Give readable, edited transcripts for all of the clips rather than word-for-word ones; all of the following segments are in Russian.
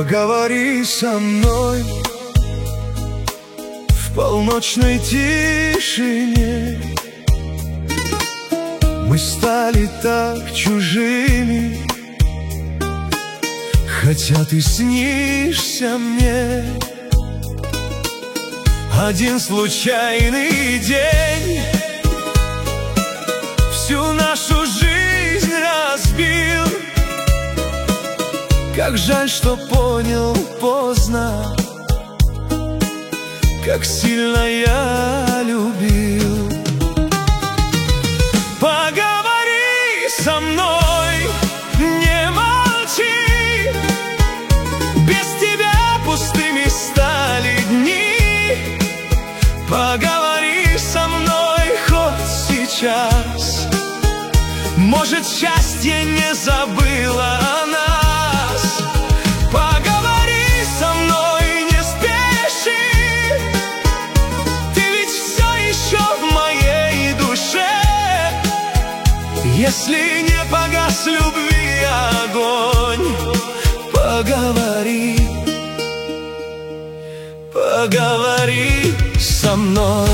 Поговори со мной в полночной тишине. Мы стали так чужими, хотя ты снишься мне. Один случайный день всю нашу жизнь разбил. Как жаль, что понял поздно, как сильно я любил. Поговори со мной, не молчи. Без тебя пустыми стали дни. Поговори со мной хоть сейчас. Может, счастье не забыло о нас. Поговори со мной, не спеши. Ты ведь все еще в моей душе. Если не погас любви огонь, поговори, поговори со мной.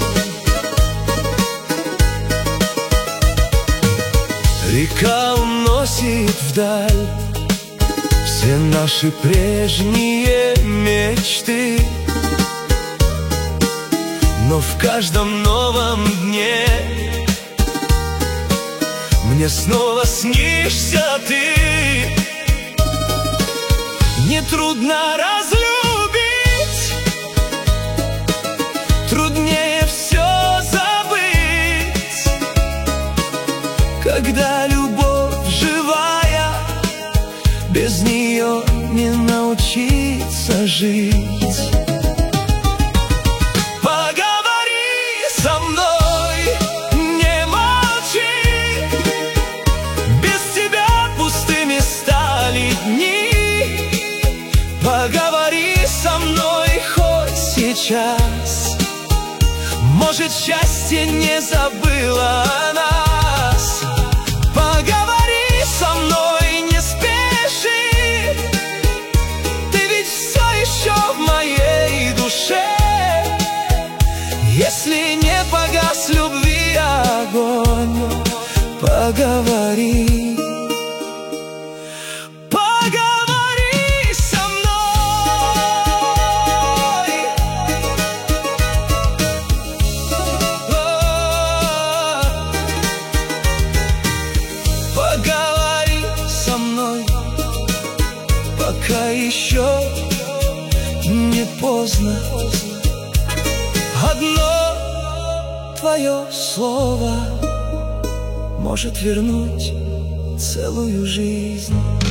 Река уносит вдаль все наши прежние мечты, но в каждом новом дне мне снова снишься ты. Нетрудно разлюбить, труднее все забыть, когда любовь живая, без нее не научиться жить. Поговори со мной, не молчи. Без тебя пустыми стали дни. Поговори со мной хоть сейчас. Может, счастье не забыло о нас. Поговори со мной, не спеши. Ты ведь все еще в моей душе. Если не погас любви огонь, поговори. Поговори со мной. Поговори со мной, пока еще не поздно. Одно твое слово может вернуть целую жизнь.